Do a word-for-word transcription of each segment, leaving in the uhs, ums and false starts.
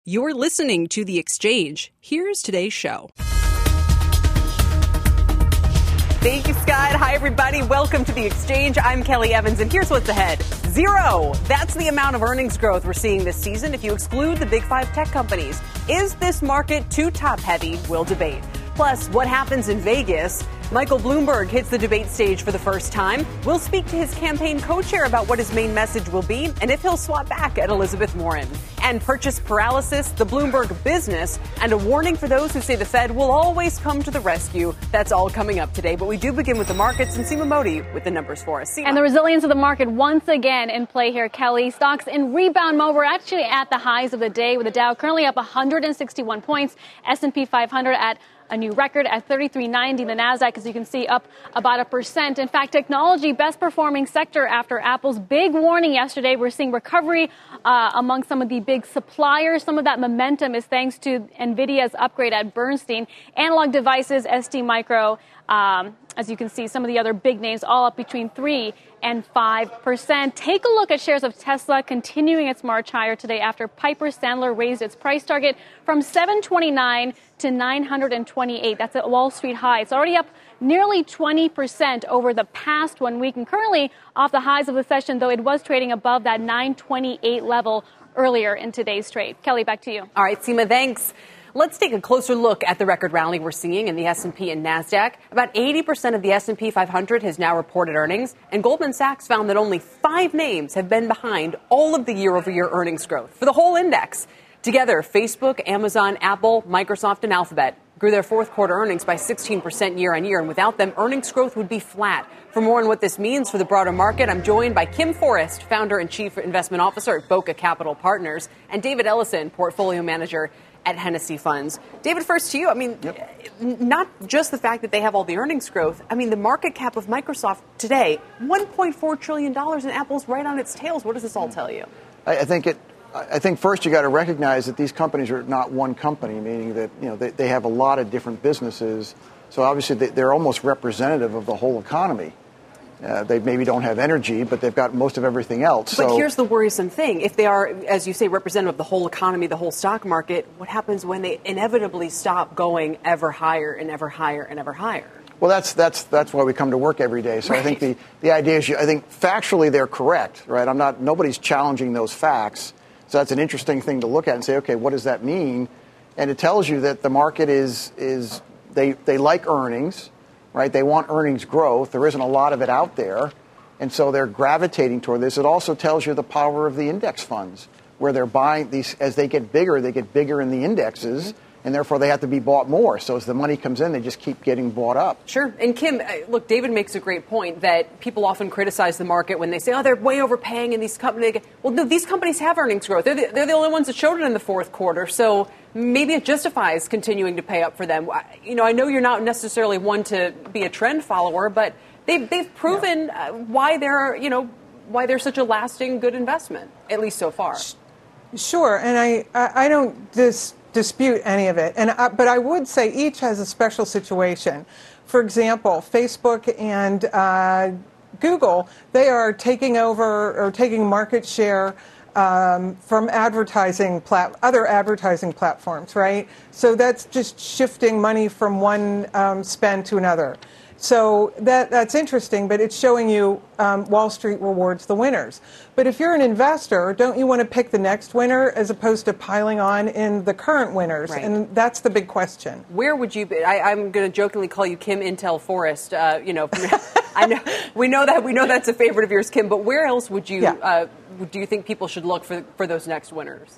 You're listening to The Exchange. Here's today's show. Thank you, Scott. Hi, everybody. Welcome to The Exchange. I'm Kelly Evans, and here's what's ahead. Zero. That's the amount of earnings growth we're seeing this season if you exclude the big five tech companies. Is this market too top-heavy? We'll debate. Plus, what happens in Vegas? Michael Bloomberg hits the debate stage for the first time. We'll speak to his campaign co-chair about what his main message will be and if he'll swap back at Elizabeth Warren. And purchase paralysis, the Bloomberg business, and a warning for those who say the Fed will always come to the rescue. That's all coming up today. But we do begin with the markets, and Seema Modi with the numbers for us. Seema. And the resilience of the market once again in play here, Kelly. Stocks in rebound mode. We're actually at the highs of the day with the Dow currently up one hundred sixty-one points, S and P five hundred at a new record at thirty-three ninety. The Nasdaq, as you can see, up about a percent. In fact, technology, best performing sector after Apple's big warning yesterday. We're seeing recovery uh, among some of the big suppliers. Some of that momentum is thanks to NVIDIA's upgrade at Bernstein. Analog devices, S T Micro, um, as you can see, some of the other big names all up between three and five percent. Take a look at shares of Tesla continuing its march higher today after Piper Sandler raised its price target from seven twenty-nine to nine twenty-eight. That's a Wall Street high. It's already up nearly twenty percent over the past one week and currently off the highs of the session, though it was trading above that nine twenty-eight level earlier in today's trade. Kelly, back to you. All right, Seema, thanks. Let's take a closer look at the record rally we're seeing in the S and P and Nasdaq. About eighty percent of the S and P five hundred has now reported earnings, and Goldman Sachs found that only five names have been behind all of the year-over-year earnings growth for the whole index. Together, Facebook, Amazon, Apple, Microsoft, and Alphabet grew their fourth quarter earnings by sixteen percent year on year, and without them, earnings growth would be flat. For more on what this means for the broader market, I'm joined by Kim Forrest, founder and chief investment officer at Boca Capital Partners, and David Ellison, portfolio manager at Hennessy Funds. David, first to you. I mean, yep. Not just the fact that they have all the earnings growth. I mean, the market cap of Microsoft today, one point four trillion dollars, and Apple's right on its tails. What does this all tell you? I, I think it. I think first you got to recognize that these companies are not one company, meaning that you know they, they have a lot of different businesses. So obviously they, they're almost representative of the whole economy. Uh, they maybe don't have energy, but they've got most of everything else. But so, here's the worrisome thing. If they are, as you say, representative of the whole economy, the whole stock market, what happens when they inevitably stop going ever higher and ever higher and ever higher? Well, that's that's that's why we come to work every day. So right. I think the, the idea is, you, I think factually they're correct, right? I'm not, nobody's challenging those facts. So that's an interesting thing to look at and say, okay, what does that mean? And it tells you that the market is is they they like earnings. Right, they want earnings growth. There isn't a lot of it out there, and so they're gravitating toward this. It also tells you the power of the index funds, where they're buying these as they get bigger. They get bigger in the indexes, and therefore they have to be bought more. So as the money comes in, they just keep getting bought up. Sure. And Kim, look, David makes a great point that people often criticize the market when they say, "Oh, they're way overpaying," and these companies. Well, no, these companies have earnings growth. They're the, they're the only ones that showed it in the fourth quarter. So maybe it justifies continuing to pay up for them. You know, I know you're not necessarily one to be a trend follower, but they've they've proven yeah. uh, why they're you know why they're such a lasting good investment, at least so far. Sure, and I I don't dis, dispute any of it, and I, but I would say each has a special situation. For example, Facebook and uh, Google, they are taking over or taking market share Um, from advertising, plat- other advertising platforms, right? So that's just shifting money from one um, spend to another. So that that's interesting, but it's showing you um, Wall Street rewards the winners. But if you're an investor, don't you want to pick the next winner as opposed to piling on in the current winners? Right. And that's the big question. Where would you be? I, I'm going to jokingly call you Kim Intel Forrest. Uh, you know, I know we know that we know that's a favorite of yours, Kim. But where else would you? Yeah. Uh, do you think people should look for for those next winners?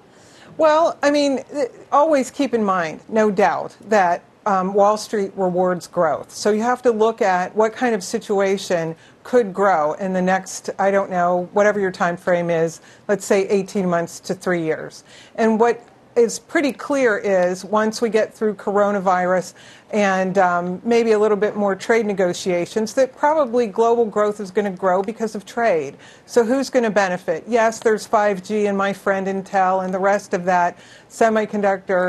Well, I mean, always keep in mind, no doubt, that um, Wall Street rewards growth. So you have to look at what kind of situation could grow in the next, I don't know, whatever your time frame is, let's say eighteen months to three years. And what is pretty clear is once we get through coronavirus and um, maybe a little bit more trade negotiations, that probably global growth is going to grow because of trade. So who's going to benefit? Yes, there's five G and my friend Intel and the rest of that semiconductor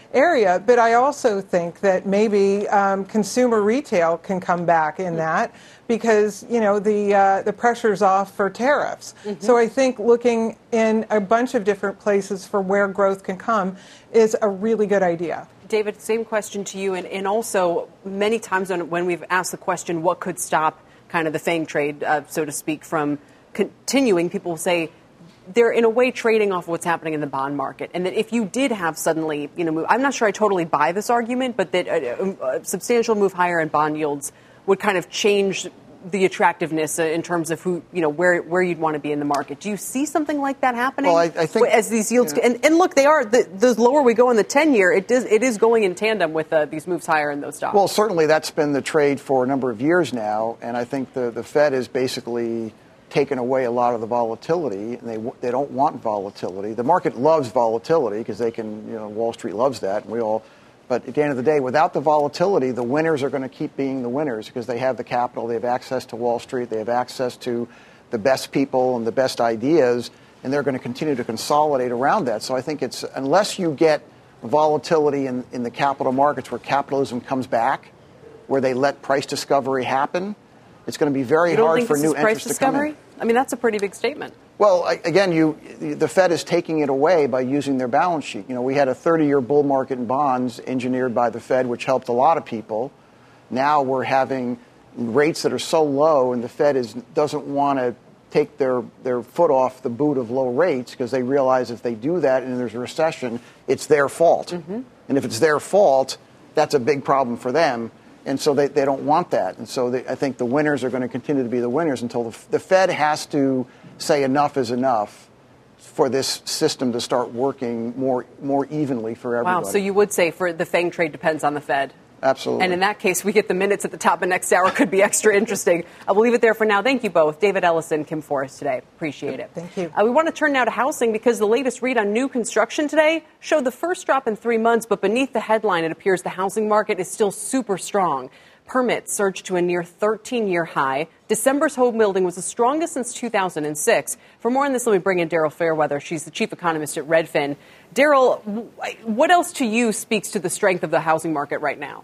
area. But I also think that maybe um, consumer retail can come back in that because, you know, the uh, the pressure's off for tariffs. Mm-hmm. So I think looking in a bunch of different places for where growth can come is a really good idea. David, same question to you. And, and also, many times when, when we've asked the question, what could stop kind of the FANG trade, uh, so to speak, from continuing, people say they're in a way trading off what's happening in the bond market. And that if you did have suddenly, you know, move, I'm not sure I totally buy this argument, but that a, a substantial move higher in bond yields would kind of change the attractiveness in terms of who, you know, where where you'd want to be in the market. Do you see something like that happening? Well, I, I think as these yields, yeah. and, and look, they are the, the lower we go in the ten-year, it does it is going in tandem with uh, these moves higher in those stocks. Well, certainly that's been the trade for a number of years now, and I think the the Fed has basically taken away a lot of the volatility, and they they don't want volatility. The market loves volatility because they can, you know, Wall Street loves that, and we all. But at the end of the day, without the volatility, the winners are going to keep being the winners because they have the capital, they have access to Wall Street, they have access to the best people and the best ideas, and they're going to continue to consolidate around that. So I think it's, unless you get volatility in, in the capital markets where capitalism comes back, where they let price discovery happen, it's going to be very you don't hard think for this new is price entrants discovery? to come in. I mean, that's a pretty big statement. Well, again, you, the Fed is taking it away by using their balance sheet. You know, we had a thirty-year bull market in bonds engineered by the Fed, which helped a lot of people. Now we're having rates that are so low, and the Fed is doesn't want to take their, their foot off the boot of low rates because they realize if they do that and there's a recession, it's their fault. Mm-hmm. And if it's their fault, that's a big problem for them. And so they, they don't want that. And so they, I think the winners are going to continue to be the winners until the, the Fed has to say enough is enough for this system to start working more more evenly for everybody. Wow, so you would say for the FANG trade depends on the Fed. Absolutely. And in that case, we get the minutes at the top of next hour. Could be extra interesting. I will leave it there for now. Thank you both. David Ellison, Kim Forrest today. Appreciate it. Thank you. Uh, we want to turn now to housing because the latest read on new construction today showed the first drop in three months. But beneath the headline, it appears the housing market is still super strong. Permits surged to a near thirteen-year high. December's home building was the strongest since two thousand six. For more on this, let me bring in Daryl Fairweather. She's the chief economist at Redfin. Daryl, what else to you speaks to the strength of the housing market right now?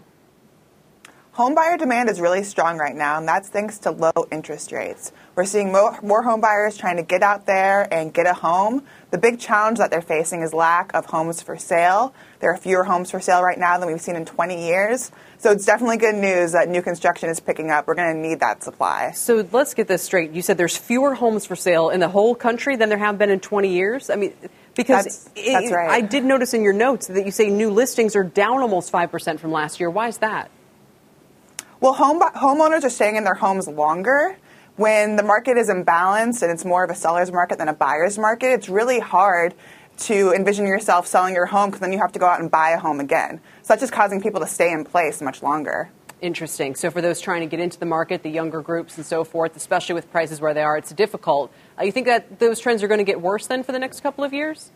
Home buyer demand is really strong right now, and that's thanks to low interest rates. We're seeing more, more home buyers trying to get out there and get a home. The big challenge that they're facing is lack of homes for sale. There are fewer homes for sale right now than we've seen in twenty years. So it's definitely good news that new construction is picking up. We're going to need that supply. So let's get this straight. You said there's fewer homes for sale in the whole country than there have been in twenty years? I mean, because that's, that's right. it, I did notice in your notes that you say new listings are down almost five percent from last year. Why is that? Well, home homeowners are staying in their homes longer. When the market is imbalanced and it's more of a seller's market than a buyer's market, it's really hard to envision yourself selling your home because then you have to go out and buy a home again. So that's just causing people to stay in place much longer. Interesting. So for those trying to get into the market, the younger groups and so forth, especially with prices where they are, it's difficult. Uh, you think that those trends are going to get worse then for the next couple of years?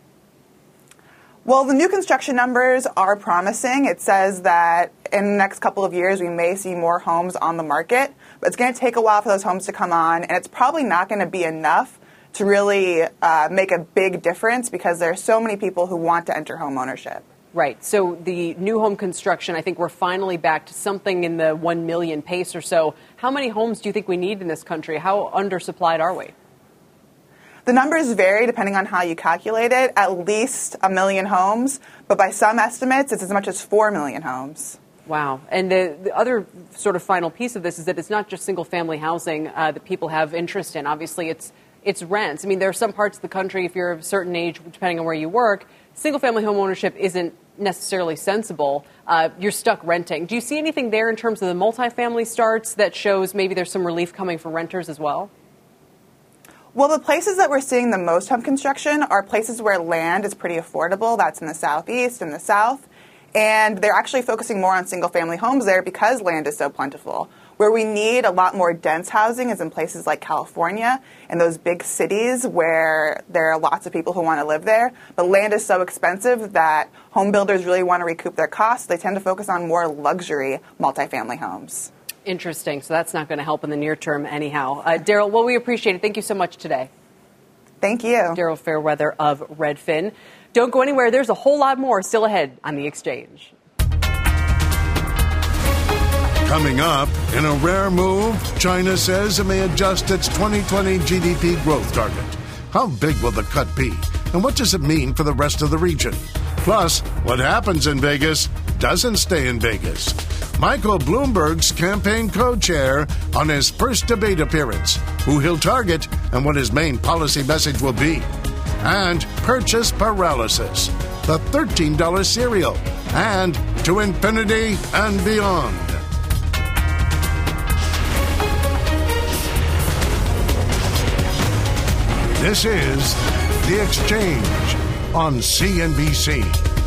Well, the new construction numbers are promising. It says that in the next couple of years, we may see more homes on the market, but it's going to take a while for those homes to come on, and it's probably not going to be enough to really uh, make a big difference because there are so many people who want to enter home ownership. Right. So the new home construction, I think we're finally back to something in the one million pace or so. How many homes do you think we need in this country? How undersupplied are we? The numbers vary depending on how you calculate it, at least a million homes, but by some estimates, it's as much as four million homes. Wow. And the, the other sort of final piece of this is that it's not just single-family housing uh, that people have interest in. Obviously, it's it's rents. I mean, there are some parts of the country, if you're of a certain age, depending on where you work, single-family home ownership isn't necessarily sensible. Uh, you're stuck renting. Do you see anything there in terms of the multifamily starts that shows maybe there's some relief coming for renters as well? Well, the places that we're seeing the most home construction are places where land is pretty affordable. That's in the southeast and the south. And they're actually focusing more on single-family homes there because land is so plentiful. Where we need a lot more dense housing is in places like California and those big cities where there are lots of people who want to live there. But land is so expensive that home builders really want to recoup their costs. They tend to focus on more luxury multifamily homes. Interesting. So that's not going to help in the near term anyhow. Uh, Daryl, well, we appreciate it. Thank you so much today. Thank you. Daryl Fairweather of Redfin. Don't go anywhere. There's a whole lot more still ahead on The Exchange. Coming up, in a rare move, China says it may adjust its twenty twenty G D P growth target. How big will the cut be? And what does it mean for the rest of the region? Plus, what happens in Vegas doesn't stay in Vegas. Michael Bloomberg's campaign co-chair on his first debate appearance, who he'll target and what his main policy message will be. And purchase paralysis, the thirteen dollars cereal, and to infinity and beyond. This is The Exchange on C N B C.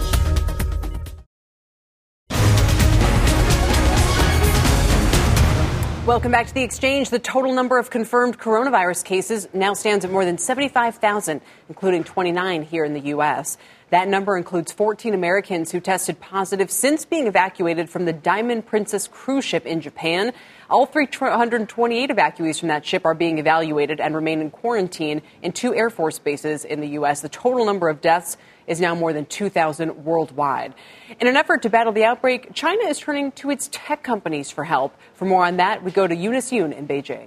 Welcome back to The Exchange. The total number of confirmed coronavirus cases now stands at more than seventy-five thousand, including twenty-nine here in the U S. That number includes fourteen Americans who tested positive since being evacuated from the Diamond Princess cruise ship in Japan. All three hundred twenty-eight evacuees from that ship are being evaluated and remain in quarantine in two Air Force bases in the U S. The total number of deaths is now more than two thousand worldwide. In an effort to battle the outbreak, China is turning to its tech companies for help. For more on that, we go to Eunice Yoon in Beijing.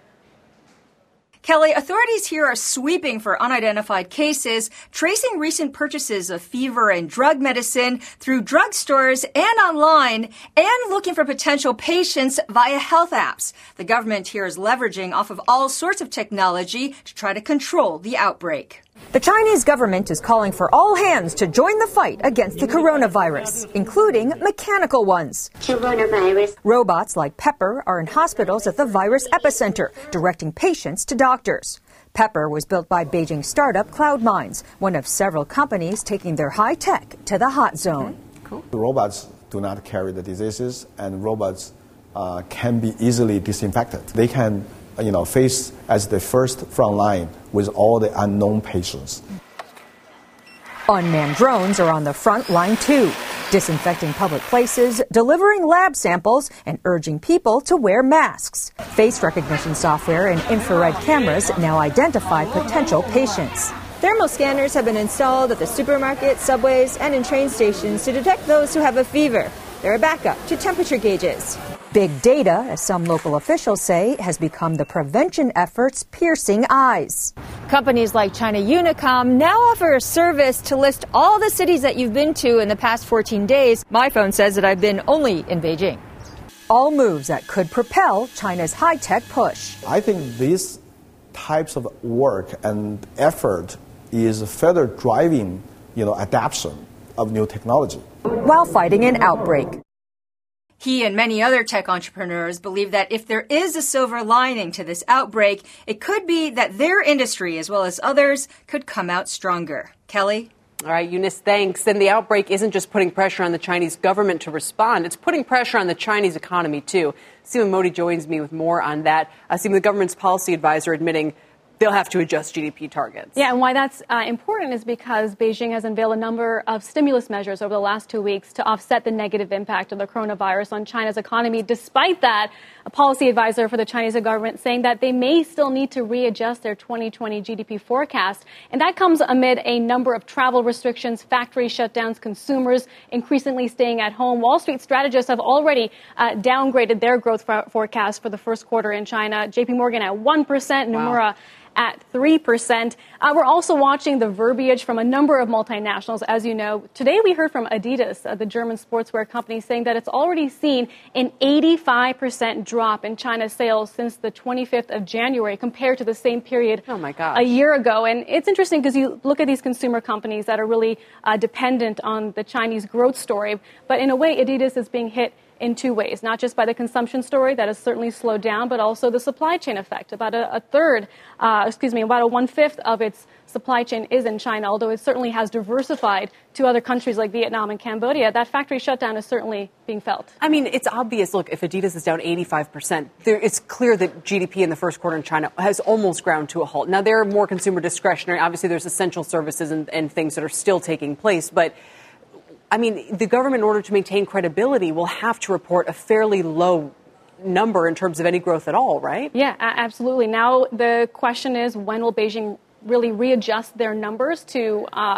Kelly, authorities here are sweeping for unidentified cases, tracing recent purchases of fever and drug medicine through drugstores and online, and looking for potential patients via health apps. The government here is leveraging off of all sorts of technology to try to control the outbreak. The Chinese government is calling for all hands to join the fight against the coronavirus, including mechanical ones. Coronavirus. Robots like Pepper are in hospitals at the virus epicenter, directing patients to doctors. Pepper was built by Beijing startup CloudMinds, one of several companies taking their high tech to the hot zone. Cool. The robots do not carry the diseases, and robots uh, can be easily disinfected. They can you know, face as the first front line with all the unknown patients. Unmanned drones are on the front line too, disinfecting public places, delivering lab samples, and urging people to wear masks. Face recognition software and infrared cameras now identify potential patients. Thermal scanners have been installed at the supermarket, subways, and in train stations to detect those who have a fever. They're a backup to temperature gauges. Big data, as some local officials say, has become the prevention effort's piercing eyes. Companies like China Unicom now offer a service to list all the cities that you've been to in the past fourteen days. My phone says that I've been only in Beijing. All moves that could propel China's high-tech push. I think these types of work and effort is further driving, you know, adoption of new technology. While fighting an outbreak. He and many other tech entrepreneurs believe that if there is a silver lining to this outbreak, it could be that their industry, as well as others, could come out stronger. Kelly? All right, Eunice, thanks. And the outbreak isn't just putting pressure on the Chinese government to respond. It's putting pressure on the Chinese economy, too. Seema Modi joins me with more on that. Uh, Seema, the government's policy advisor admitting they'll have to adjust G D P targets. Yeah, and why that's uh, important is because Beijing has unveiled a number of stimulus measures over the last two weeks to offset the negative impact of the coronavirus on China's economy. Despite that, a policy advisor for the Chinese government saying that they may still need to readjust their twenty twenty G D P forecast. And that comes amid a number of travel restrictions, factory shutdowns, consumers increasingly staying at home. Wall Street strategists have already uh, downgraded their growth for- forecast for the first quarter in China. J P Morgan at one percent, Nomura wow. at three percent. Uh, we're also watching the verbiage from a number of multinationals. As you know, today we heard from Adidas, uh, the German sportswear company, saying that it's already seen an eighty-five percent drop in China's sales since the twenty-fifth of January compared to the same period oh my gosh. a year ago. And it's interesting because you look at these consumer companies that are really uh, dependent on the Chinese growth story. But in a way, Adidas is being hit in two ways, not just by the consumption story that has certainly slowed down, but also the supply chain effect. About a, a third, uh, excuse me, about a one-fifth of its supply chain is in China, although it certainly has diversified to other countries like Vietnam and Cambodia. That factory shutdown is certainly being felt. I mean, it's obvious. Look, if Adidas is down eighty-five percent, there, it's clear that G D P in the first quarter in China has almost ground to a halt. Now, there are more consumer discretionary. Obviously, there's essential services and, and things that are still taking place, but I mean, the government, in order to maintain credibility, will have to report a fairly low number in terms of any growth at all, right? Yeah, absolutely. Now, the question is, when will Beijing really readjust their numbers to uh,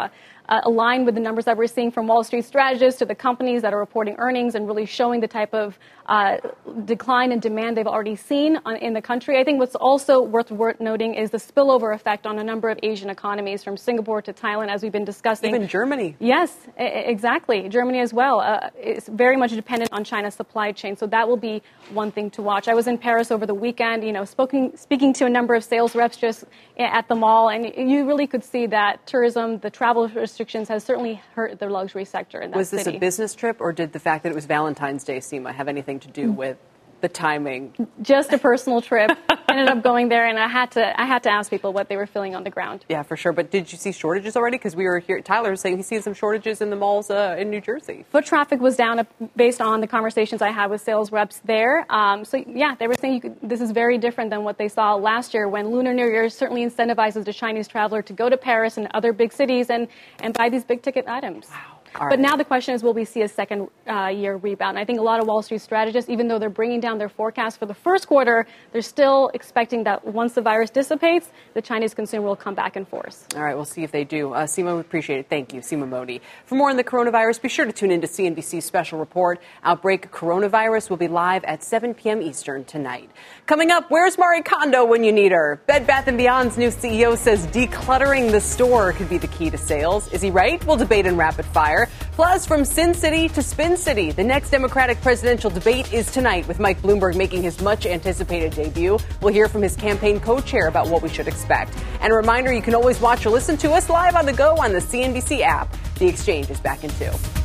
uh, align with the numbers that we're seeing from Wall Street strategists to the companies that are reporting earnings and really showing the type of uh, decline in demand they've already seen on, in the country. I think what's also worth, worth noting is the spillover effect on a number of Asian economies, from Singapore to Thailand, as we've been discussing. Even Germany. Yes, I- exactly. Germany as well. Uh, it's very much dependent on China's supply chain, so that will be one thing to watch. I was in Paris over the weekend, you know, spoken, speaking to a number of sales reps just at the mall, and you really could see that tourism, the travel restrictions, has certainly hurt the luxury sector in that Was this city. a business trip, or did the fact that it was Valentine's Day, Seema, have anything to do with the timing? Just a personal trip. Ended up going there, and I had to I had to ask people what they were feeling on the ground. Yeah, for sure. But did you see shortages already? Because we were here, Tyler was saying he sees some shortages in the malls uh, in New Jersey. Foot traffic was down uh, based on the conversations I had with sales reps there. Um, so, yeah, they were saying you could, this is very different than what they saw last year, when Lunar New Year certainly incentivizes the Chinese traveler to go to Paris and other big cities and, and buy these big-ticket items. Wow. All right. But now the question is, will we see a second uh, year rebound? I think a lot of Wall Street strategists, even though they're bringing down their forecast for the first quarter, they're still expecting that once the virus dissipates, the Chinese consumer will come back in force. All right, we'll see if they do. Uh, Seema, we appreciate it. Thank you, Seema Modi. For more on the coronavirus, be sure to tune in to C N B C's special report. Outbreak Coronavirus will be live at seven p.m. Eastern tonight. Coming up, where's Marie Kondo when you need her? Bed Bath and Beyond's new C E O says decluttering the store could be the key to sales. Is he right? We'll debate in rapid fire. Plus, from Sin City to Spin City, the next Democratic presidential debate is tonight, with Mike Bloomberg making his much-anticipated debut. We'll hear from his campaign co-chair about what we should expect. And a reminder, you can always watch or listen to us live on the go on the C N B C app. The Exchange is back in two.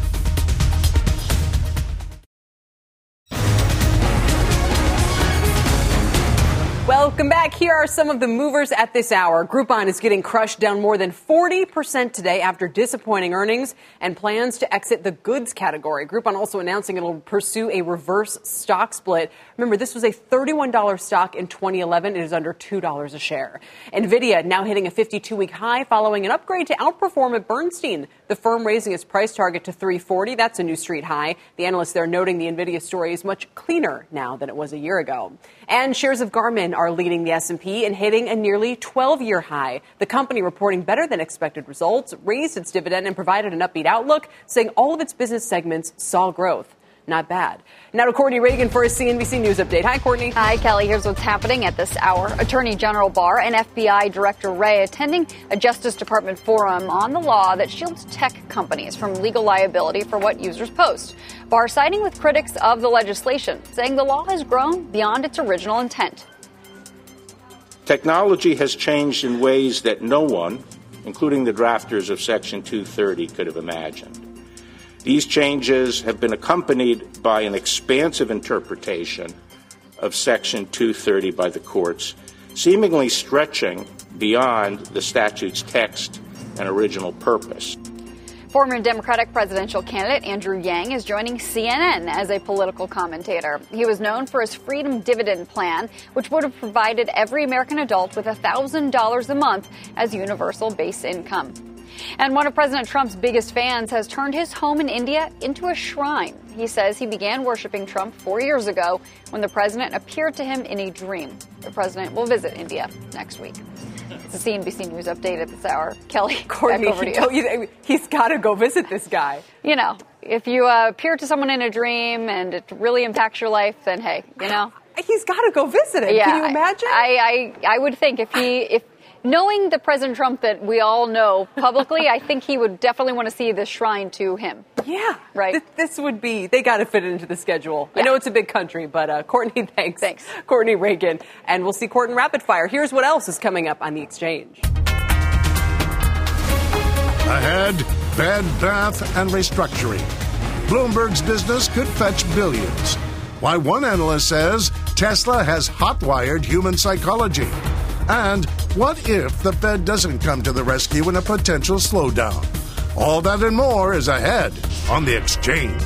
Welcome back. Here are some of the movers at this hour. Groupon is getting crushed, down more than forty percent today after disappointing earnings and plans to exit the goods category. Groupon also announcing it'll pursue a reverse stock split. Remember, this was a thirty-one dollars stock in twenty eleven. It is under two dollars a share. NVIDIA now hitting a fifty-two-week high following an upgrade to outperform at Bernstein. The firm raising its price target to three forty. That's a new street high. The analysts there noting the NVIDIA story is much cleaner now than it was a year ago. And shares of Garmin are leading the S and P and hitting a nearly twelve-year high. The company reporting better than expected results, raised its dividend, and provided an upbeat outlook, saying all of its business segments saw growth. Not bad. Now to Courtney Reagan for a C N B C News update. Hi, Courtney. Hi, Kelly. Here's what's happening at this hour. Attorney General Barr and F B I Director Wray attending a Justice Department forum on the law that shields tech companies from legal liability for what users post. Barr siding with critics of the legislation, saying the law has grown beyond its original intent. Technology has changed in ways that no one, including the drafters of Section two thirty, could have imagined. These changes have been accompanied by an expansive interpretation of Section two thirty by the courts, seemingly stretching beyond the statute's text and original purpose. Former Democratic presidential candidate Andrew Yang is joining C N N as a political commentator. He was known for his Freedom Dividend Plan, which would have provided every American adult with one thousand dollars a month as universal base income. And one of President Trump's biggest fans has turned his home in India into a shrine. He says he began worshiping Trump four years ago when the president appeared to him in a dream. The president will visit India next week. It's a C N B C News update at this hour. Kelly, Courtney, back over to you. you he's got to go visit this guy. You know, if you uh, appear to someone in a dream and it really impacts your life, then hey, you know. He's got to go visit him. Yeah, Can you imagine? I, I, I would think if he, if knowing the President Trump that we all know publicly, I think he would definitely want to see this shrine to him. Yeah. Right. Th- this would be, they got to fit it into the schedule. Yeah. I know it's a big country, but uh, Courtney, thanks. Thanks. Courtney Reagan. And we'll see Court in Rapid Fire. Here's what else is coming up on The Exchange. Ahead, Bed Bath and restructuring. Bloomberg's business could fetch billions. Why one analyst says Tesla has hotwired human psychology. And what if the Fed doesn't come to the rescue in a potential slowdown? All that and more is ahead on The Exchange.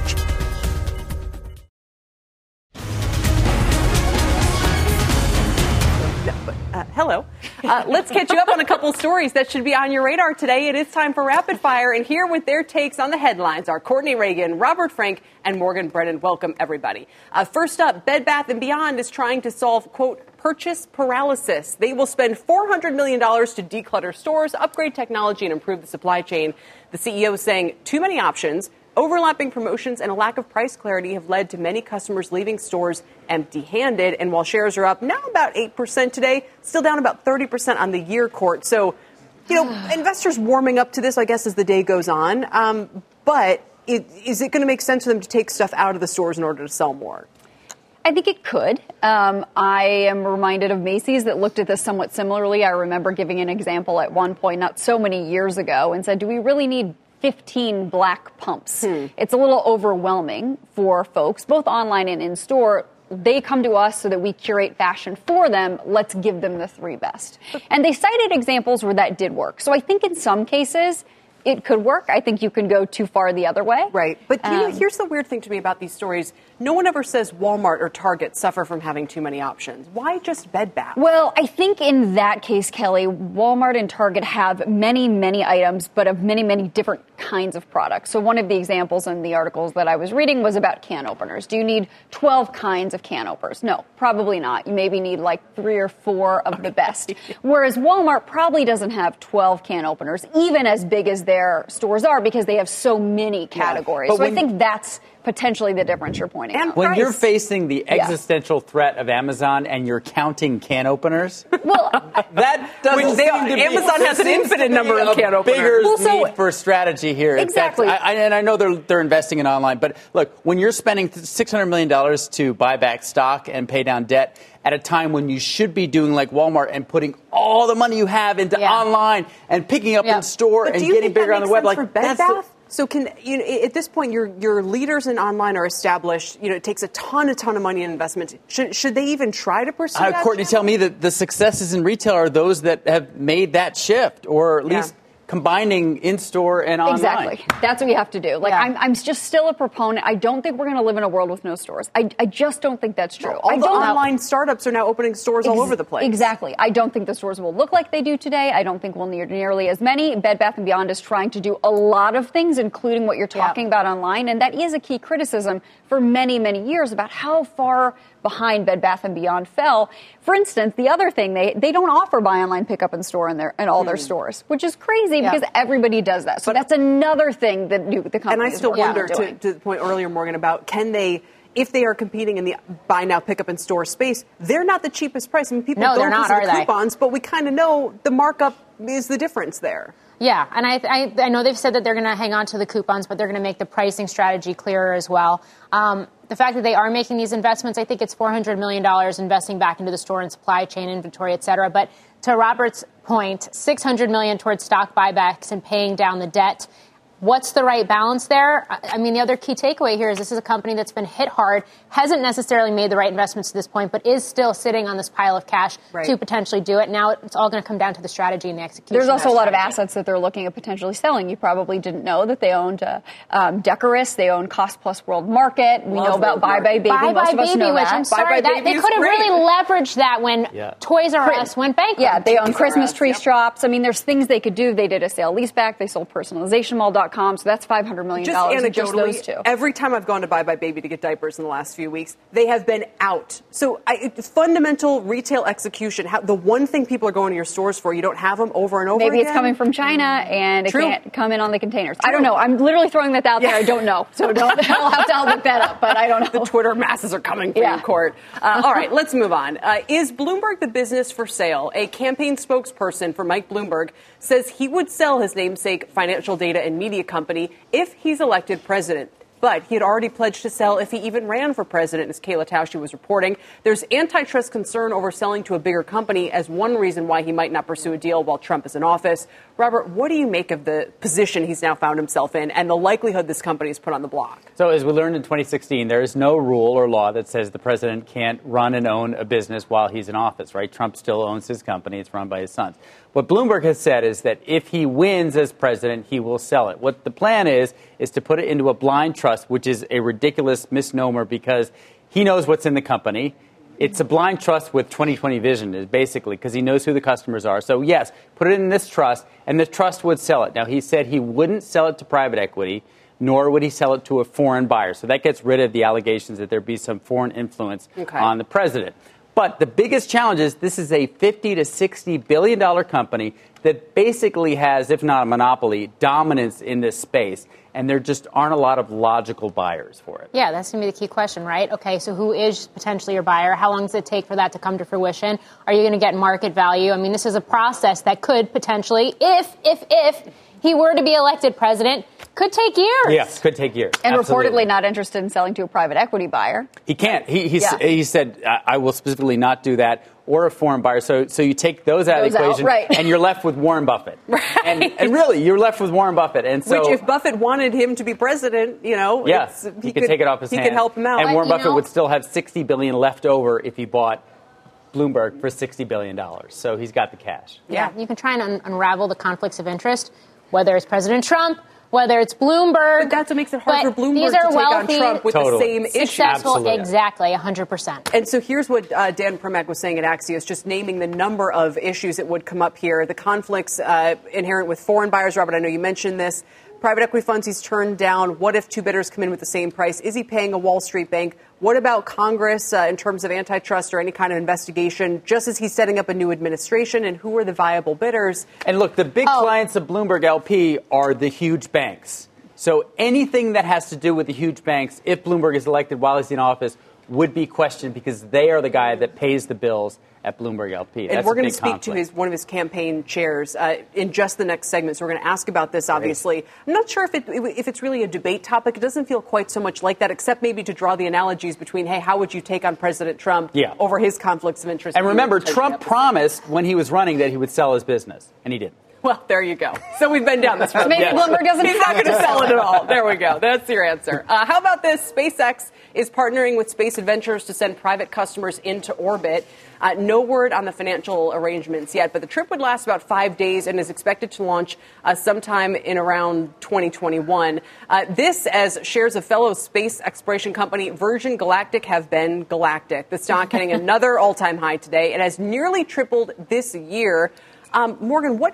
Uh, hello. hello. Uh, let's catch you up on a couple stories that should be on your radar today. It is time for Rapid Fire, and here with their takes on the headlines are Courtney Reagan, Robert Frank, and Morgan Brennan. Welcome, everybody. Uh, first up, Bed Bath and Beyond is trying to solve, quote, purchase paralysis. They will spend four hundred million dollars to declutter stores, upgrade technology, and improve the supply chain. The C E O is saying too many options, overlapping promotions, and a lack of price clarity have led to many customers leaving stores empty-handed. And while shares are up now about eight percent today, still down about thirty percent on the year, Court. So, you know, investors warming up to this, I guess, as the day goes on. Um, but it, is it going to make sense for them to take stuff out of the stores in order to sell more? I think it could. Um, I am reminded of Macy's that looked at this somewhat similarly. I remember giving an example at one point, not so many years ago, and said, do we really need fifteen black pumps? Hmm. It's a little overwhelming for folks, both online and in store. They come to us so that we curate fashion for them. Let's give them the three best. And they cited examples where that did work. So I think in some cases, it could work. I think you can go too far the other way. Right. But you um, know, here's the weird thing to me about these stories. No one ever says Walmart or Target suffer from having too many options. Why just Bed Bath? Well, I think in that case, Kelly, Walmart and Target have many, many items, but of many, many different kinds of products. So one of the examples in the articles that I was reading was about can openers. Do you need twelve kinds of can openers? No, probably not. You maybe need like three or four of the best. Whereas Walmart probably doesn't have twelve can openers, even as big as their stores are, because they have so many categories. Yeah. So I think that's potentially the difference you're pointing and out. When Price. you're facing the existential yeah. threat of Amazon and you're counting can openers, well, that doesn't they, seem to be, Amazon has an infinite number of can openers. Bigger well, so, need for strategy here. Exactly. Fact, I, and I know they're they're investing in online, but look, when you're spending six hundred million dollars to buy back stock and pay down debt at a time when you should be doing like Walmart and putting all the money you have into yeah. online and picking up yep. in store but and do getting bigger on the web, like for Bed that's Bath? The, So can you know, at this point your your leaders in online are established. You know, it takes a ton, a ton of money and investment. Should should they even try to pursue uh, that? Courtney, tell me that the successes in retail are those that have made that shift, or at Yeah. least combining in-store and online. Exactly. That's what you have to do. Like, yeah. I'm, I'm just still a proponent. I don't think we're going to live in a world with no stores. I, I just don't think that's true. No, all I the don't online know. startups are now opening stores Ex- all over the place. Exactly. I don't think the stores will look like they do today. I don't think we'll need nearly as many. Bed Bath and Beyond is trying to do a lot of things, including what you're talking yeah. about online. And that is a key criticism for many, many years about how far behind Bed Bath and Beyond fell. For instance, the other thing, they they don't offer buy online, pick up in store in their in all mm. their stores, which is crazy yeah. because everybody does that. So but, that's another thing that new, the company and I is still wonder, to, to the point earlier, Morgan, about can they, if they are competing in the buy now, pick up in store space, they're not the cheapest price. I mean, people no, don't not, use the coupons, but we kind of know the markup is the difference there. Yeah, and I, I, I know they've said that they're going to hang on to the coupons, but they're going to make the pricing strategy clearer as well. Um, the fact that they are making these investments, I think it's four hundred million dollars investing back into the store and supply chain, inventory, et cetera. But to Robert's point, six hundred million dollars towards stock buybacks and paying down the debt. What's the right balance there? I mean, the other key takeaway here is this is a company that's been hit hard, hasn't necessarily made the right investments to this point, but is still sitting on this pile of cash right. to potentially do it. Now it's all going to come down to the strategy and the execution. There's also a lot strategy. of assets that they're looking at potentially selling. You probably didn't know that they owned uh, um, Decorous. They own Cost Plus World Market. We Love know about Bye Bye Baby. Bye Most Bye of us Baby, know which that. I'm sorry, Bye Bye that, they could have great. really leveraged that when yeah. Toys R Us went bankrupt. Yeah, they own Toys Christmas R Us, tree yep. shops. I mean, there's things they could do. They did a sale leaseback. They sold personalization mall dot com. So that's five hundred million dollars. Just Just those two. Every time I've gone to Bye Bye Baby to get diapers in the last few weeks, they have been out. So I, fundamental retail execution, how, the one thing people are going to your stores for, you don't have them over and over Maybe again? it's coming from China and it True. can't come in on the containers. True. I don't know. I'm literally throwing that out there. Yeah. I don't know. So don't, I'll have to I'll look that up, but I don't know. The Twitter masses are coming for yeah. you, Court. Uh, all right, let's move on. Uh, is Bloomberg the business for sale? A campaign spokesperson for Mike Bloomberg says he would sell his namesake financial data and media company if he's elected president. But he had already pledged to sell if he even ran for president, as Kayla Tausche was reporting. There's antitrust concern over selling to a bigger company as one reason why he might not pursue a deal while Trump is in office. Robert, what do you make of the position he's now found himself in and the likelihood this company is put on the block? So as we learned in twenty sixteen, there is no rule or law that says the president can't run and own a business while he's in office, right? Trump still owns his company. It's run by his sons. What Bloomberg has said is that if he wins as president, he will sell it. What the plan is, is to put it into a blind trust, which is a ridiculous misnomer because he knows what's in the company. It's a blind trust with twenty twenty vision, is basically, because he knows who the customers are. So, yes, put it in this trust, and the trust would sell it. Now, he said he wouldn't sell it to private equity, nor would he sell it to a foreign buyer. So that gets rid of the allegations that there'd be some foreign influence okay. on the president. But the biggest challenge is this is a fifty to sixty billion dollars company that basically has, if not a monopoly, dominance in this space. And there just aren't a lot of logical buyers for it. Yeah, that's going to be the key question, right? Okay, so who is potentially your buyer? How long does it take for that to come to fruition? Are you going to get market value? I mean, this is a process that could potentially, if, if, if he were to be elected president, could take years. Yes, could take years. And Absolutely. reportedly not interested in selling to a private equity buyer. He can't. He he, yeah. he said, I will specifically not do that, or a foreign buyer. So so you take those out those of the equation, out, right. and you're left with Warren Buffett. Right. And, and really, you're left with Warren Buffett. And so, Which, if Buffett wanted him to be president, you know, yeah, it's, he, he could, could take it off his he hands. could help him out. And But, Warren you Buffett know, would still have sixty billion dollars left over if he bought Bloomberg for sixty billion dollars. So he's got the cash. Yeah, you can try and un- unravel the conflicts of interest, whether it's President Trump, whether it's Bloomberg. But that's what makes it hard but for Bloomberg these to are take wealthy, on Trump with totally. the same issue. Successful, Absolutely. exactly, one hundred percent. And so here's what uh, Dan Primack was saying at Axios, just naming the number of issues that would come up here. The conflicts uh, inherent with foreign buyers. Robert, I know you mentioned this. Private equity funds he's turned down. What if two bidders come in with the same price? Is he paying a Wall Street bank? What about Congress uh, in terms of antitrust or any kind of investigation, just as he's setting up a new administration? And who are the viable bidders? And look, the big Oh. clients of Bloomberg L P are the huge banks. So anything that has to do with the huge banks, if Bloomberg is elected while he's in office, would be questioned because they are the guy that pays the bills at Bloomberg L P. And That's we're a going big to speak conflict. to his one of his campaign chairs uh, in just the next segment. So we're going to ask about this, obviously. I'm not sure if, it, if it's really a debate topic. It doesn't feel quite so much like that, except maybe to draw the analogies between, hey, how would you take on President Trump Yeah. over his conflicts of interest? And remember, Taking Trump up- promised when he was running that he would sell his business, and he didn't. Well, there you go. So we've been down this road. Maybe Yes. Bloomberg doesn't He's not going to sell it at all. There we go. That's your answer. Uh, how about this? SpaceX is partnering with Space Adventures to send private customers into orbit. Uh, no word on the financial arrangements yet, but the trip would last about five days and is expected to launch uh, sometime in around twenty twenty-one. Uh, this, as shares of fellow space exploration company Virgin Galactic have been galactic. The stock hitting another all-time high today. It has nearly tripled this year. Um, Morgan, what...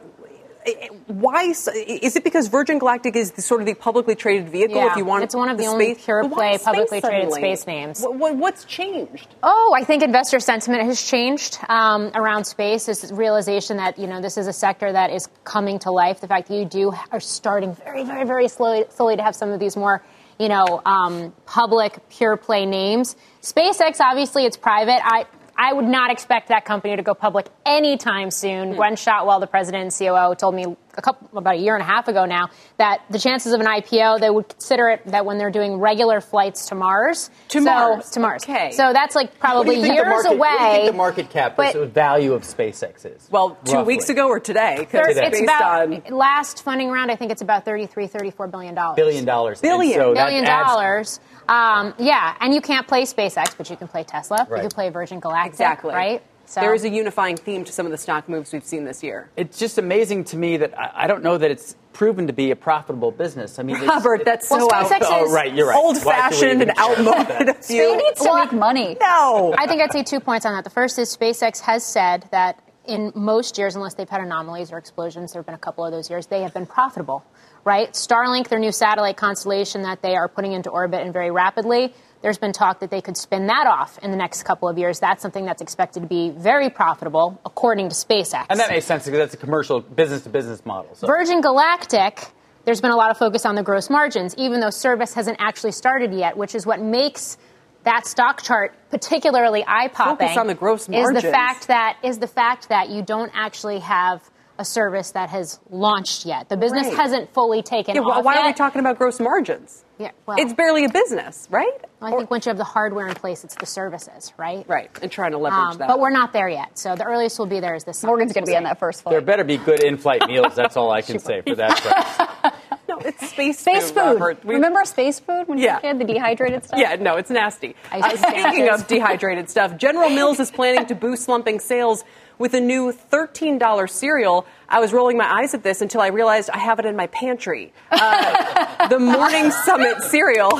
Why is it because Virgin Galactic is the, sort of the publicly traded vehicle? Yeah, if you want, it's one of the, the only space, pure play space publicly traded suddenly? space names. What, what, what's changed? Oh, I think investor sentiment has changed um, around space. This realization that, you know, this is a sector that is coming to life. The fact that you do are starting very, very, very slowly, slowly to have some of these more, you know, um, public pure play names. SpaceX, obviously, it's private. I. I would not expect that company to go public anytime soon. Mm. Gwen Shotwell, the president and C O O, told me a couple, about a year and a half ago now that the chances of an I P O, they would consider it that when they're doing regular flights to Mars. To so, Mars. To Mars. Okay. So that's like probably years market, away. What do you think the market cap, but, the value of SpaceX is? Well, two roughly? weeks ago or today? There, It's it's based about, on last funding round, I think it's about thirty-three, thirty-four billion dollars. Billion dollars. Billion. And so that Billion adds- dollars. Um, yeah, and you can't play SpaceX, but you can play Tesla. Right. You can play Virgin Galactic, exactly right? So there is a unifying theme to some of the stock moves we've seen this year. It's just amazing to me that I, I don't know that it's proven to be a profitable business. I mean, it's, Robert, that's Well, so out, SpaceX oh, is right, you're right. old-fashioned and outmoded. of you. It needs to Well, make money. No. I think I'd say two points on that. The first is SpaceX has said that in most years, unless they've had anomalies or explosions, there have been a couple of those years, they have been profitable, right? Starlink, their new satellite constellation that they are putting into orbit and very rapidly, there's been talk that they could spin that off in the next couple of years. That's something that's expected to be very profitable, according to SpaceX. And that makes sense because that's a commercial business-to-business model. So. Virgin Galactic, there's been a lot of focus on the gross margins, even though service hasn't actually started yet, which is what makes that stock chart particularly eye-popping. Focus on the gross is margins. the fact that is the fact that you don't actually have a service that has launched yet. The business Right. hasn't fully taken Yeah, well, off why yet. are we talking about gross margins? Yeah, well, It's barely a business, right? I think once you have the hardware in place, it's the services, right? Right, and trying to leverage Um, that. but we're not there yet. So the earliest we'll be there is this summer. Morgan's going to be on that first flight. There better be good in-flight meals. That's all I can say for that price. No, it's space, Space food. Robert. We- Remember space food when you Yeah. were a kid, the dehydrated stuff? Yeah, no, it's nasty. Ice Uh, cream speaking sandwiches. of dehydrated stuff, General Mills is planning to boost slumping sales with a new thirteen dollars cereal. I was rolling my eyes at this until I realized I have it in my pantry. Uh, the Morning Summit cereal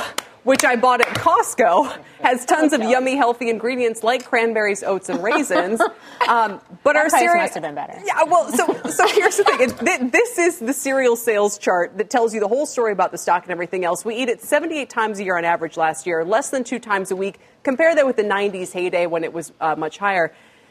which I bought at Costco, has tons of yummy, healthy ingredients like cranberries, oats, and raisins. Um, but that our price cereal must have been better. Yeah, well, so so here's the thing. It, th- this is the cereal sales chart that tells you the whole story about the stock and everything else. We eat it seventy-eight times a year on average last year, less than two times a week. Compare that with the nineties heyday when it was uh, much higher.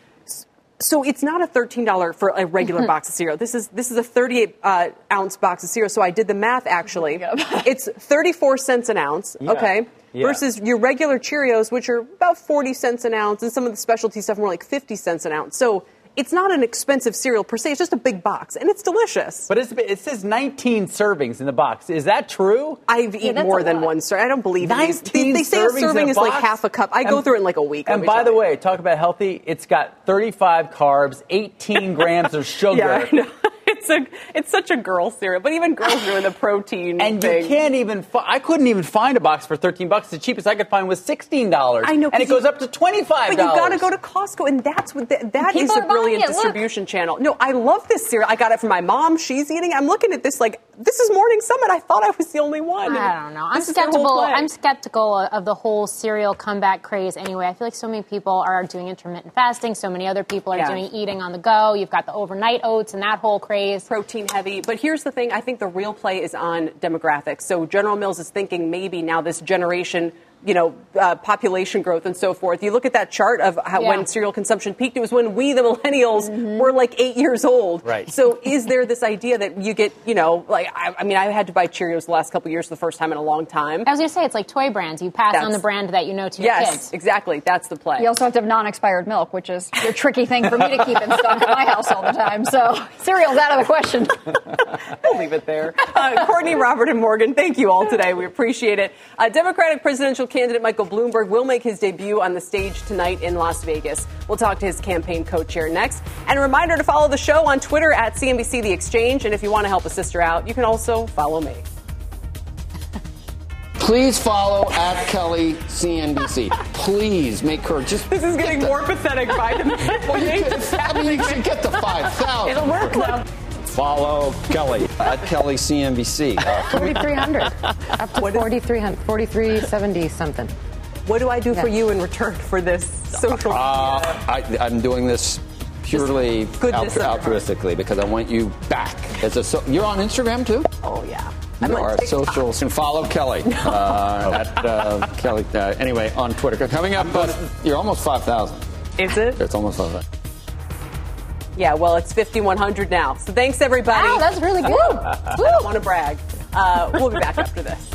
So it's not a thirteen dollars for a regular box of cereal. This is this is a thirty-eight uh, ounce box of cereal. So I did the math, actually. It's thirty-four cents an ounce, yeah. okay, yeah. versus your regular Cheerios, which are about forty cents an ounce, and some of the specialty stuff more like fifty cents an ounce. So it's not an expensive cereal per se. It's just a big box, and it's delicious. But it's, it says nineteen servings in the box. Is that true? I've eaten yeah, more than one serving. I don't believe in these. They, they say a servings serving in a is like box? half a cup. I and, go through it in like a week. And by the way, talk about healthy. It's got thirty-five carbs, eighteen grams of sugar. Yeah, I know. It's a it's such a girl cereal, but even girls are in the protein. And thing. you can't even. Fi- I couldn't even find a box for thirteen bucks. The cheapest I could find was sixteen dollars. I know, and it goes up to twenty-five dollars. But you got to go to Costco, and that's what the, that is a brilliant it, distribution look. channel. No, I love this cereal. I got it from my mom. She's eating. I'm looking at this like this is Morning Summit. I thought I was the only one. I don't know. I'm skeptical. I'm skeptical of the whole cereal comeback craze. Anyway, I feel like so many people are doing intermittent fasting. So many other people are yeah. doing eating on the go. You've got the overnight oats and that whole craze. Protein heavy. But here's the thing. I think the real play is on demographics. So General Mills is thinking maybe now this generation, you know, uh, population growth and so forth. You look at that chart of how yeah. when cereal consumption peaked, it was when we, the millennials, mm-hmm. were like eight years old. Right. So is there this idea that you get, you know, like, I, I mean, I had to buy Cheerios the last couple of years for the first time in a long time. I was going to say, it's like toy brands. You pass That's, on the brand that you know to your yes, kids. Yes, exactly. That's the play. You also have to have non-expired milk, which is a tricky thing for me to keep in stock at my house all the time. So cereal's out of the question. We'll leave it there. Uh, Courtney, Robert, and Morgan, thank you all today. We appreciate it. Uh, Democratic presidential candidate Michael Bloomberg will make his debut on the stage tonight in Las Vegas. We'll talk to his campaign co-chair next. And a reminder to follow the show on Twitter at C N B C The Exchange. And if you want to help a sister out, you can also follow me. Please follow at Kelly C N B C. Please make her just. This is getting more pathetic by the minute. Well, you could, I mean, you should get to five thousand. It'll work now. Follow Kelly at Kelly C N B C. Uh, forty-three hundred. Up to forty-three hundred. forty-three seventy something. What do I do yeah. for you in return for this social media? Uh, I, I'm doing this purely altru- altruistically because I want you back. As a so- You're on Instagram too? Oh, yeah. You I'm are social. And follow Kelly uh, at uh, Kelly. Uh, anyway, on Twitter. Coming up, uh, you're almost five thousand. Is it? It's almost five thousand. Yeah, well, it's fifty-one hundred now. So thanks, everybody. Wow, that's really good. I don't want to brag. Uh, we'll be back after this.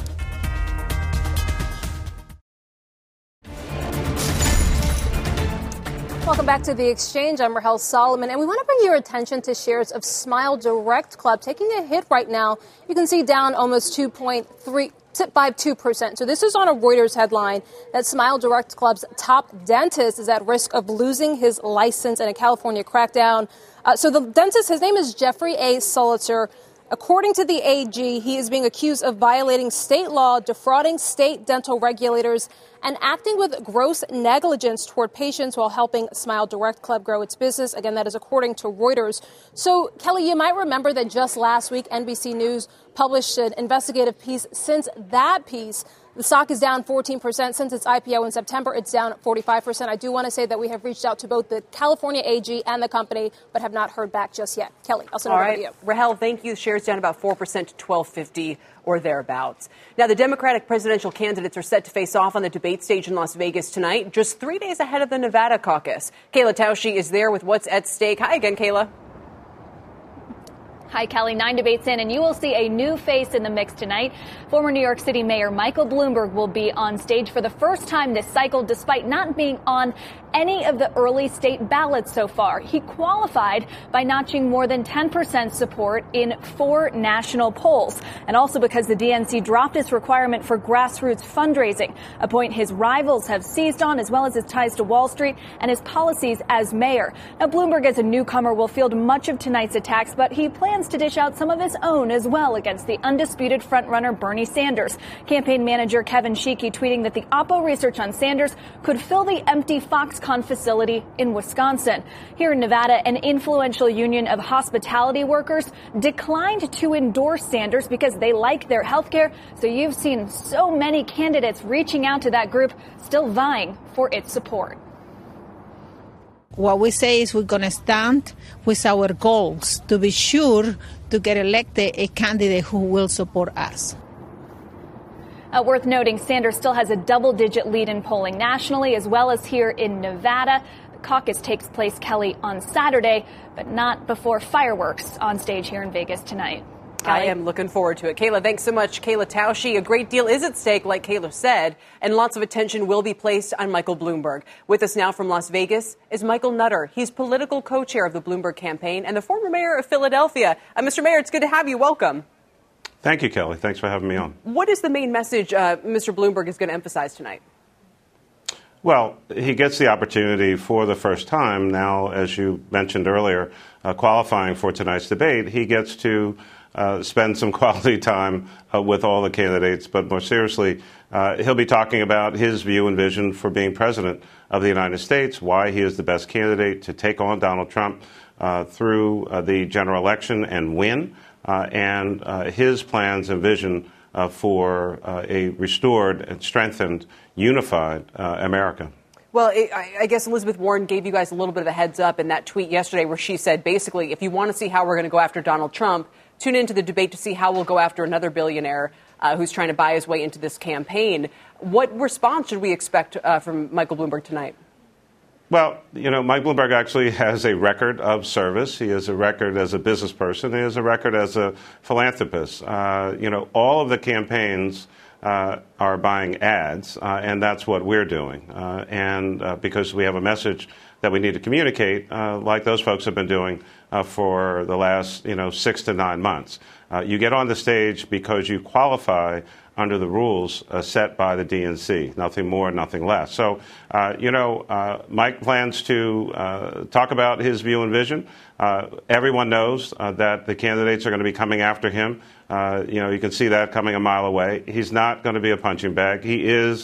Welcome back to The Exchange. I'm Rahel Solomon, and we want to bring your attention to shares of Smile Direct Club taking a hit right now. You can see down almost two point three five two percent. So this is on a Reuters headline that Smile Direct Club's top dentist is at risk of losing his license in a California crackdown. Uh, so the dentist, his name is Jeffrey A. Sulitzer. According to the A G, he is being accused of violating state law, defrauding state dental regulators, and acting with gross negligence toward patients while helping Smile Direct Club grow its business. Again, that is according to Reuters. So, Kelly, you might remember that just last week, N B C News published an investigative piece. Since that piece, the stock is down fourteen percent. Since its I P O in September, it's down forty-five percent. I do want to say that we have reached out to both the California A G and the company, but have not heard back just yet. Kelly, I'll send it All over right. to you. Rahel, thank you. Shares down about four percent to twelve fifty or thereabouts. Now, the Democratic presidential candidates are set to face off on the debate stage in Las Vegas tonight, just three days ahead of the Nevada caucus. Kayla Tausche is there with what's at stake. Hi again, Kayla. Hi, Kelly. Nine debates in, and you will see a new face in the mix tonight. Former New York City Mayor Michael Bloomberg will be on stage for the first time this cycle, despite not being on any of the early state ballots so far. He qualified by notching more than ten percent support in four national polls, and also because the D N C dropped its requirement for grassroots fundraising, a point his rivals have seized on, as well as his ties to Wall Street and his policies as mayor. Now, Bloomberg, as a newcomer, will field much of tonight's attacks, but he plans to dish out some of his own as well against the undisputed frontrunner Bernie Sanders. Campaign manager Kevin Sheekey tweeting that the Oppo research on Sanders could fill the empty Fox Foxconn facility in Wisconsin. Here in Nevada, an influential union of hospitality workers declined to endorse Sanders because they like their health care. So you've seen so many candidates reaching out to that group, still vying for its support. What we say is we're going to stand with our goals to be sure to get elected a candidate who will support us. Uh, worth noting, Sanders still has a double-digit lead in polling nationally, as well as here in Nevada. The caucus takes place, Kelly, on Saturday, but not before fireworks on stage here in Vegas tonight. Kelly? I am looking forward to it. Kayla, thanks so much. Kayla Tausche. A great deal is at stake, like Kayla said, and lots of attention will be placed on Michael Bloomberg. With us now from Las Vegas is Michael Nutter. He's political co-chair of the Bloomberg campaign and the former mayor of Philadelphia. Uh, Mister Mayor, it's good to have you. Welcome. Thank you, Kelly. Thanks for having me on. What is the main message uh, Mister Bloomberg is going to emphasize tonight? Well, he gets the opportunity for the first time now, as you mentioned earlier, uh, qualifying for tonight's debate. He gets to uh, spend some quality time uh, with all the candidates. But more seriously, uh, he'll be talking about his view and vision for being president of the United States, why he is the best candidate to take on Donald Trump uh, through uh, the general election and win. Uh, and uh, his plans and vision uh, for uh, a restored and strengthened, unified uh, America. Well, it, I, I guess Elizabeth Warren gave you guys a little bit of a heads up in that tweet yesterday where she said, basically, if you want to see how we're going to go after Donald Trump, tune into the debate to see how we'll go after another billionaire uh, who's trying to buy his way into this campaign. What response should we expect uh, from Michael Bloomberg tonight? Well, you know, Mike Bloomberg actually has a record of service. He has a record as a business person. He has a record as a philanthropist. Uh, you know, all of the campaigns uh, are buying ads, uh, and that's what we're doing. Uh, and uh, because we have a message that we need to communicate, uh, like those folks have been doing uh, for the last, you know, six to nine months. Uh, you get on the stage because you qualify under the rules uh, set by the D N C, nothing more, nothing less. So, uh, you know, uh, Mike plans to uh, talk about his view and vision. Uh, everyone knows uh, that the candidates are going to be coming after him. Uh, you know, you can see that coming a mile away. He's not going to be a punching bag. He is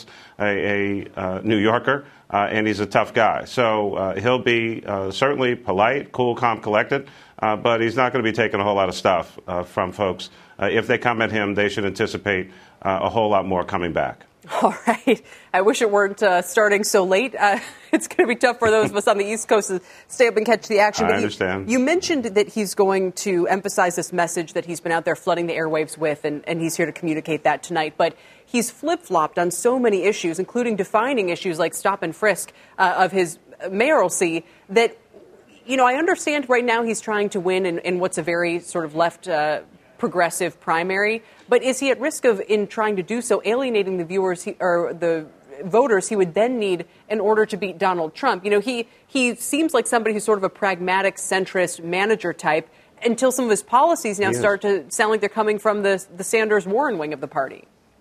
a, a uh, New Yorker, uh, and he's a tough guy. So uh, he'll be uh, certainly polite, cool, calm, collected, uh, but he's not going to be taking a whole lot of stuff uh, from folks. Uh, if they come at him, they should anticipate uh, a whole lot more coming back. All right. I wish it weren't uh, starting so late. Uh, it's going to be tough for those of us on the East Coast to stay up and catch the action. I but understand. You, you mentioned that he's going to emphasize this message that he's been out there flooding the airwaves with, and, and he's here to communicate that tonight. But he's flip-flopped on so many issues, including defining issues like stop and frisk uh, of his mayoralty, that, you know, I understand right now he's trying to win in, in what's a very sort of left uh, progressive primary. But is he at risk of, in trying to do so, alienating the viewers he, or the voters he would then need in order to beat Donald Trump? You know, he he seems like somebody who's sort of a pragmatic, centrist manager type until some of his policies now start to sound like they're coming from the, the Sanders-Warren wing of the party.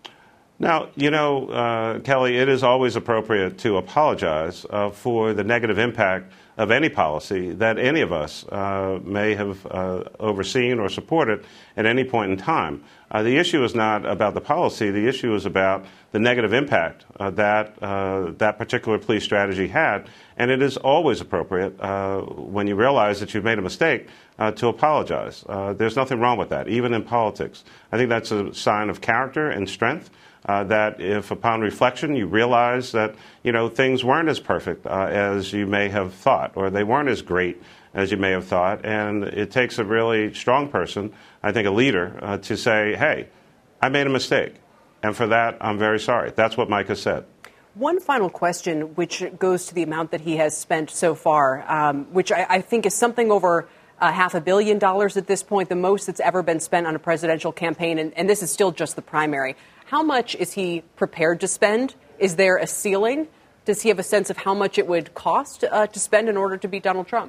Now, you know, uh, Kelly, it is always appropriate to apologize uh, for the negative impact of any policy that any of us uh, may have uh, overseen or supported at any point in time. Uh, the issue is not about the policy. The issue is about the negative impact uh, that uh, that particular police strategy had. And it is always appropriate uh, when you realize that you've made a mistake uh, to apologize. Uh, there's nothing wrong with that, even in politics. I think that's a sign of character and strength. Uh, that if upon reflection you realize that, you know, things weren't as perfect uh, as you may have thought, or they weren't as great as you may have thought. And it takes a really strong person, I think a leader, uh, to say, hey, I made a mistake. And for that, I'm very sorry. That's what Mike has said. One final question, which goes to the amount that he has spent so far, um, which I, I think is something over uh, half a billion dollars at this point, the most that's ever been spent on a presidential campaign. And, and this is still just the primary. How much is he prepared to spend? Is there a ceiling? Does he have a sense of how much it would cost uh, to spend in order to beat Donald Trump?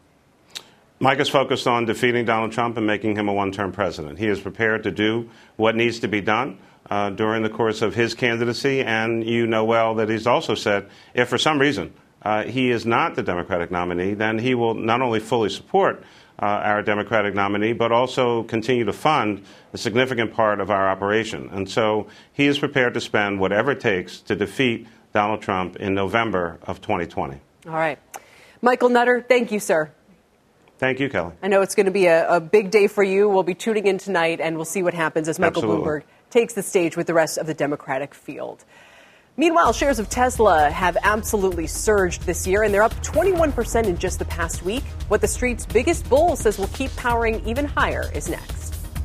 Mike is focused on defeating Donald Trump and making him a one-term president. He is prepared to do what needs to be done uh, during the course of his candidacy. And you know well that he's also said if for some reason uh, he is not the Democratic nominee, then he will not only fully support Uh, our Democratic nominee, but also continue to fund a significant part of our operation. And so he is prepared to spend whatever it takes to defeat Donald Trump in November of twenty twenty. All right. Michael Nutter, thank you, sir. Thank you, Kelly. I know it's going to be a, a big day for you. We'll be tuning in tonight, and we'll see what happens as Michael Absolutely. Bloomberg takes the stage with the rest of the Democratic field. Meanwhile, shares of Tesla have absolutely surged this year, and they're up twenty-one percent in just the past week. What the street's biggest bull says will keep powering even higher is next.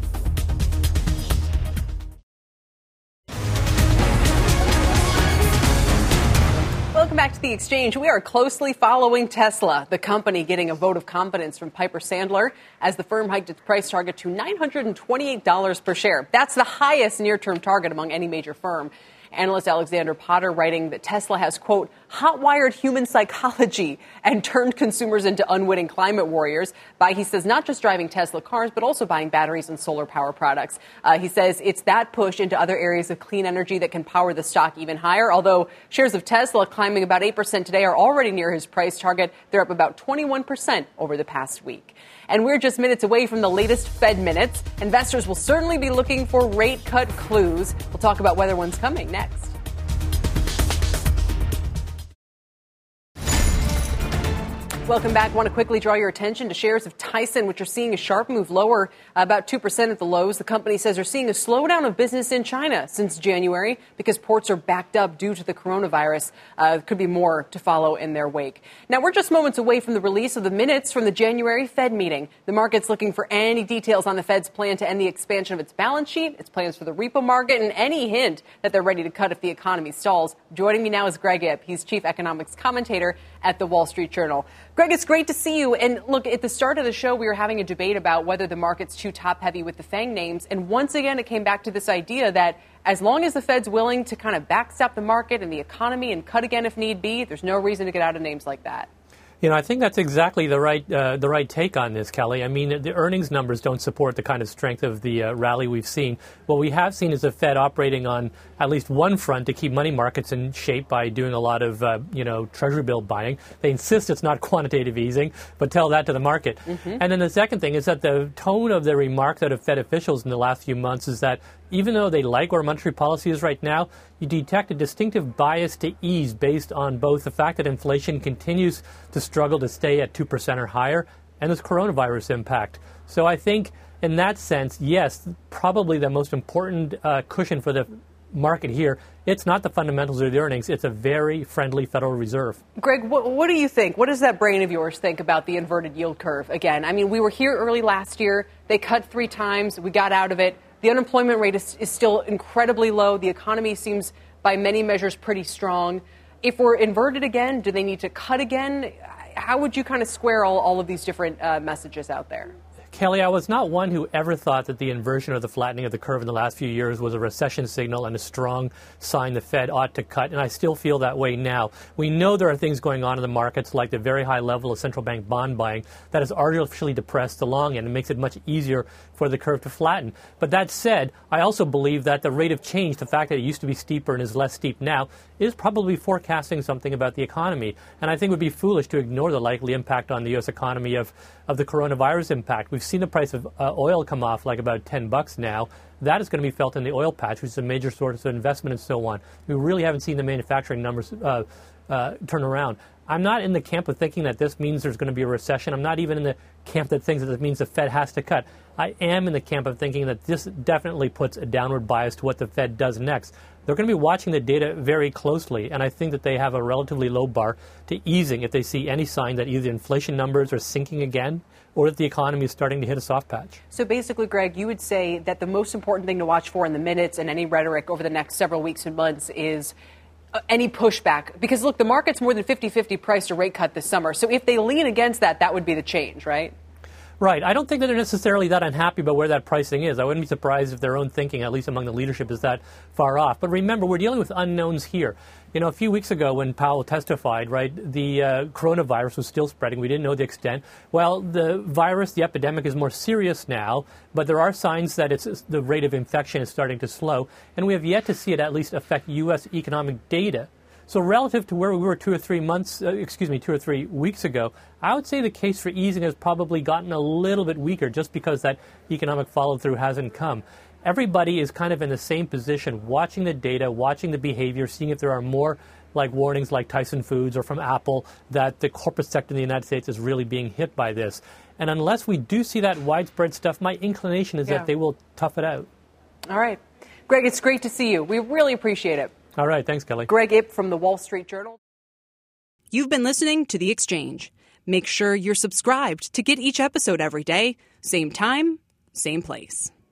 Welcome back to The Exchange. We are closely following Tesla, the company getting a vote of confidence from Piper Sandler as the firm hiked its price target to nine hundred twenty-eight dollars per share. That's the highest near-term target among any major firm. Analyst Alexander Potter writing that Tesla has, quote, hot-wired human psychology and turned consumers into unwitting climate warriors by, he says, not just driving Tesla cars, but also buying batteries and solar power products. Uh, he says it's that push into other areas of clean energy that can power the stock even higher. Although shares of Tesla climbing about eight percent today are already near his price target. They're up about twenty-one percent over the past week. And we're just minutes away from the latest Fed minutes. Investors will certainly be looking for rate cut clues. We'll talk about whether one's coming next. Welcome back. I want to quickly draw your attention to shares of Tyson, which are seeing a sharp move lower, about two percent at the lows. The company says they're seeing a slowdown of business in China since January because ports are backed up due to the coronavirus. Uh, could be more to follow in their wake. Now, we're just moments away from the release of the minutes from the January Fed meeting. The market's looking for any details on the Fed's plan to end the expansion of its balance sheet, its plans for the repo market, and any hint that they're ready to cut if the economy stalls. Joining me now is Greg Ip. He's chief economics commentator at the Wall Street Journal. Greg, it's great to see you. And look, at the start of the show, we were having a debate about whether the market's too top-heavy with the FANG names. And once again, it came back to this idea that as long as the Fed's willing to kind of backstop the market and the economy and cut again if need be, there's no reason to get out of names like that. You know, I think that's exactly the right uh, the right take on this, Kelly. I mean, the earnings numbers don't support the kind of strength of the uh, rally we've seen. What we have seen is the Fed operating on at least one front to keep money markets in shape by doing a lot of, uh, you know, treasury bill buying. They insist it's not quantitative easing, but tell that to the market. Mm-hmm. And then the second thing is that the tone of the remarks out of Fed officials in the last few months is that even though they like where monetary policy is right now, you detect a distinctive bias to ease based on both the fact that inflation continues to struggle to stay at two percent or higher and this coronavirus impact. So I think in that sense, yes, probably the most important uh, cushion for the market here, it's not the fundamentals or the earnings. It's a very friendly Federal Reserve. Greg, what, what do you think? What does that brain of yours think about the inverted yield curve? Again, I mean, we were here early last year. They cut three times. We got out of it. The unemployment rate is, is still incredibly low. The economy seems, by many measures, pretty strong. If we're inverted again, do they need to cut again? How would you kind of square all, all of these different uh, messages out there? Kelly, I was not one who ever thought that the inversion or the flattening of the curve in the last few years was a recession signal and a strong sign the Fed ought to cut, and I still feel that way now. We know there are things going on in the markets like the very high level of central bank bond buying that has artificially depressed the long end and makes it much easier for the curve to flatten. But that said, I also believe that the rate of change, the fact that it used to be steeper and is less steep now, is probably forecasting something about the economy. And I think it would be foolish to ignore the likely impact on the U S economy of, of the coronavirus impact. We've seen the price of uh, oil come off like about ten bucks now. That is going to be felt in the oil patch, which is a major source of investment and so on. We really haven't seen the manufacturing numbers uh, uh, turn around. I'm not in the camp of thinking that this means there's going to be a recession. I'm not even in the camp that thinks that this means the Fed has to cut. I am in the camp of thinking that this definitely puts a downward bias to what the Fed does next. They're going to be watching the data very closely, and I think that they have a relatively low bar to easing if they see any sign that either inflation numbers are sinking again or that the economy is starting to hit a soft patch. So basically, Greg, you would say that the most important thing to watch for in the minutes and any rhetoric over the next several weeks and months is uh, any pushback. Because, look, the market's more than fifty-fifty priced a rate cut this summer. So if they lean against that, that would be the change, right? Right. I don't think that they're necessarily that unhappy about where that pricing is. I wouldn't be surprised if their own thinking, at least among the leadership, is that far off. But remember, we're dealing with unknowns here. You know, a few weeks ago when Powell testified, right, the uh, coronavirus was still spreading. We didn't know the extent. Well, the virus, the epidemic is more serious now, but there are signs that it's the rate of infection is starting to slow. And we have yet to see it at least affect U S economic data. So relative to where we were two or three months, uh, excuse me, two or three weeks ago, I would say the case for easing has probably gotten a little bit weaker just because that economic follow-through hasn't come. Everybody is kind of in the same position, watching the data, watching the behavior, seeing if there are more like warnings like Tyson Foods or from Apple that the corporate sector in the United States is really being hit by this. And unless we do see that widespread stuff, my inclination is Yeah. that they will tough it out. All right. Greg, it's great to see you. We really appreciate it. All right. Thanks, Kelly. Greg Ip from the Wall Street Journal. You've been listening to The Exchange. Make sure you're subscribed to get each episode every day, same time, same place.